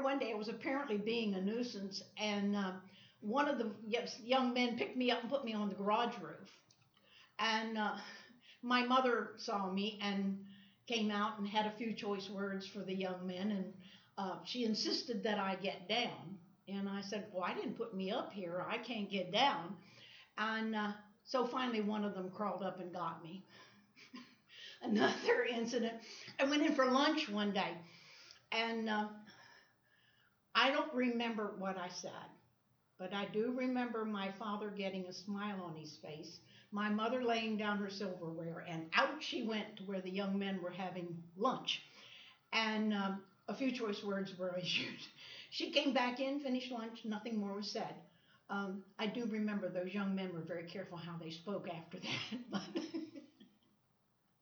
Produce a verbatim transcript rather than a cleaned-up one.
one day I was apparently being a nuisance, and uh, one of the yes, young men picked me up and put me on the garage roof. And uh, my mother saw me and came out and had a few choice words for the young men, and uh, she insisted that I get down. And I said, well, I didn't put me up here. I can't get down. And uh, so finally one of them crawled up and got me. Another incident, I went in for lunch one day, and uh, I don't remember what I said, but I do remember my father getting a smile on his face, my mother laying down her silverware, and out she went to where the young men were having lunch. And um, a few choice words were issued. She came back in, finished lunch, nothing more was said. Um, I do remember those young men were very careful how they spoke after that. But